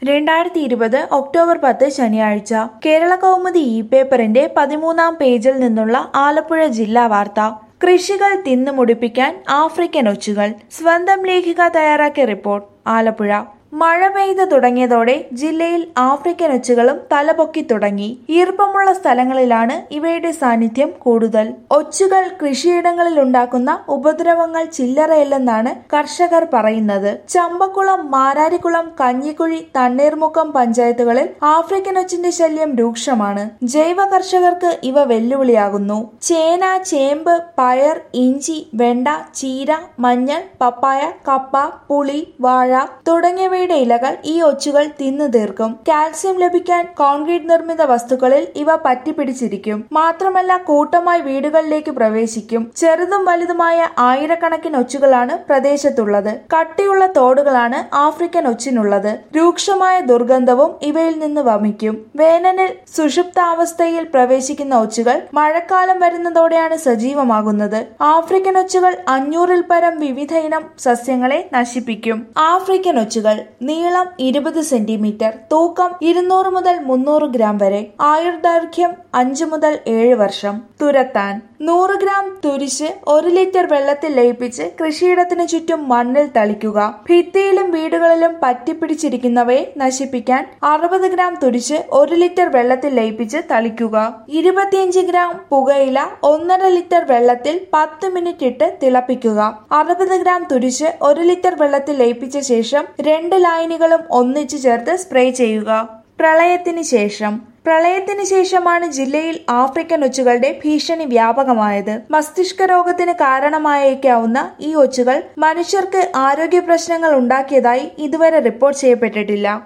2020 October 10 ശനിയാഴ്ച കേരള കൗമുദി പേപ്പറിന്റെ 13-ാം പേജിൽ നിന്നുള്ള ആലപ്പുഴ ജില്ലാ വാർത്ത. കൃഷികൾ തിന്നുമുടിപ്പിക്കാൻ ആഫ്രിക്കൻ ഒച്ചുകൾ. സ്വന്തം ലേഖിക തയ്യാറാക്കിയ റിപ്പോർട്ട്. ആലപ്പുഴ. മഴ പെയ്തു തുടങ്ങിയതോടെ ജില്ലയിൽ ആഫ്രിക്കൻ ഒച്ചുകളും തലപൊക്കി തുടങ്ങി. ഈർപ്പമുള്ള സ്ഥലങ്ങളിലാണ് ഇവയുടെ സാന്നിധ്യം കൂടുതൽ. ഒച്ചുകൾ കൃഷിയിടങ്ങളിൽ ഉണ്ടാക്കുന്ന ഉപദ്രവങ്ങൾ ചില്ലറയല്ലെന്നാണ് കർഷകർ പറയുന്നത്. ചമ്പക്കുളം, മാരാരിക്കുളം, കഞ്ഞിക്കുഴി, തണ്ണീർമുക്കം പഞ്ചായത്തുകളിൽ ആഫ്രിക്കൻ ഒച്ചിന്റെ ശല്യം രൂക്ഷമാണ്. ജൈവ കർഷകർക്ക് ഇവ വെല്ലുവിളിയാകുന്നു. ചേന, ചേമ്പ്, പയർ, ഇഞ്ചി, വെണ്ട, ചീര, മഞ്ഞൾ, പപ്പായ, കപ്പ, പുളി, വാഴ തുടങ്ങിയവ ഇലകൾ ഈ ഒച്ചുകൾ തിന്നു തീർക്കും. കാൽസ്യം ലഭിക്കാൻ കോൺക്രീറ്റ് നിർമ്മിത വസ്തുക്കളിൽ ഇവ പറ്റിപ്പിടിച്ചിരിക്കും. മാത്രമല്ല കൂട്ടമായി വീടുകളിലേക്ക് പ്രവേശിക്കും. ചെറുതും വലുതുമായ ആയിരക്കണക്കിന് ഒച്ചുകളാണ് പ്രദേശത്തുള്ളത്. കട്ടിയുള്ള തോടുകളാണ് ആഫ്രിക്കൻ ഒച്ചിനുള്ളത്. രൂക്ഷമായ ദുർഗന്ധവും ഇവയിൽ നിന്ന് വമിക്കും. വേനലിൽ സുഷുപ്താവസ്ഥയിൽ പ്രവേശിക്കുന്ന ഒച്ചുകൾ മഴക്കാലം വരുന്നതോടെയാണ് സജീവമാകുന്നത്. ആഫ്രിക്കൻ ഒച്ചുകൾ 500-ൽ പരം വിവിധ ഇനം സസ്യങ്ങളെ നശിപ്പിക്കും. ആഫ്രിക്കൻ ഒച്ചുകൾ. നീളം 20 സെന്റിമീറ്റർ, തൂക്കം 200 മുതൽ 300 ഗ്രാം വരെ, ആയുർദൈർഘ്യം 5 മുതൽ 7 വർഷം. തുരത്താൻ 100 ഗ്രാം തുരിശ് 1 ലിറ്റർ വെള്ളത്തിൽ ലയിപ്പിച്ച് കൃഷിയിടത്തിനു ചുറ്റും മണ്ണിൽ തളിക്കുക. ഭിത്തിയിലും വീടുകളിലും പറ്റിപ്പിടിച്ചിരിക്കുന്നവയെ നശിപ്പിക്കാൻ 60 ഗ്രാം തുരിശ് 1 ലിറ്റർ വെള്ളത്തിൽ ലയിപ്പിച്ച് തളിക്കുക. 25 ഗ്രാം പുകയില 1.5 ലിറ്റർ വെള്ളത്തിൽ 10 മിനിറ്റ് ഇട്ട് തിളപ്പിക്കുക. 60 ഗ്രാം തുരിശ് 1 ലിറ്റർ വെള്ളത്തിൽ ലയിപ്പിച്ച ശേഷം 2 ലായനികളും ഒന്നിച്ചു ചേർത്ത് സ്പ്രേ ചെയ്യുക. പ്രളയത്തിന് ശേഷമാണ് ജില്ലയിൽ ആഫ്രിക്കൻ ഒച്ചുകളുടെ ഭീഷണി വ്യാപകമായത്. മസ്തിഷ്ക രോഗത്തിന് കാരണമായേക്കാവുന്ന ഈ ഒച്ചുകൾ മനുഷ്യർക്ക് ആരോഗ്യ പ്രശ്നങ്ങൾ ഉണ്ടാക്കിയതായി ഇതുവരെ റിപ്പോർട്ട് ചെയ്യപ്പെട്ടിട്ടില്ല.